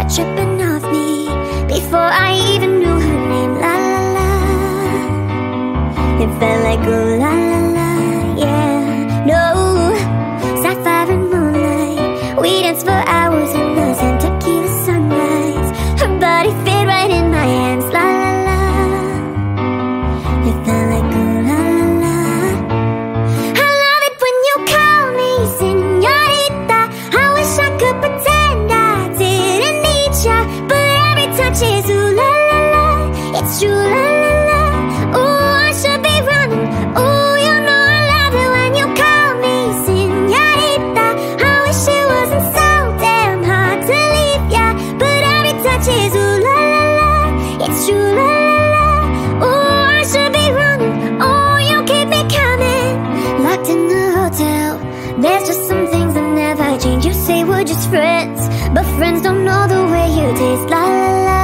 tripping off me before I even knew her name. La la la, it felt like oh la la la, yeah. No, sapphire and moonlight, we danced for hours in the sand, tequila sunrise. Her body fit right in my hands. La la la, it felt like oh la la la. I love it when you call me señorita. I wish I could pretend I didn't need ya, but every touch is ooh la la la. It's true la la la. Ooh, I should be running. Ooh, you know I love it when you call me señorita. I wish it wasn't so damn hard to leave ya, but every touch is ooh la la la. It's true la la la. Ooh, I should be running. Oh, you keep me coming. Locked in the hotel, there's just some things that never change. You say we're just friends, but friends don't know the way you taste. La la la.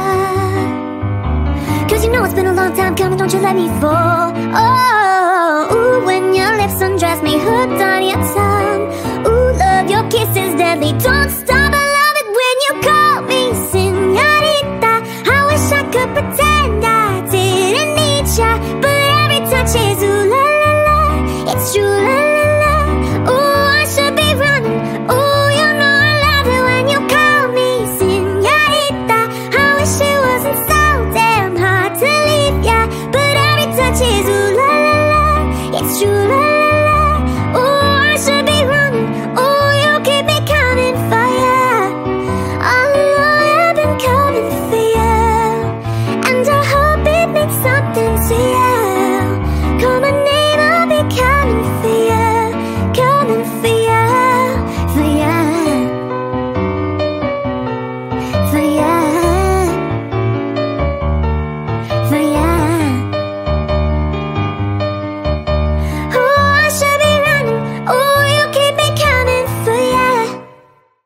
Cause you know it's been a long time coming, don't you let me fall. Oh, ooh, when your lips undress me, hooked on your tongue. Ooh, love, your kiss is deadly, don't stop. I love it when you call me señorita. I wish I could pretend I didn't need ya, but every touch is ooh la la la. It's true la la la. Ooh, I should be running. Ooh, you know I love it when you call me señorita. I wish it wasn't so damn hard to leave ya, but every touch is ooh la la la. It's true la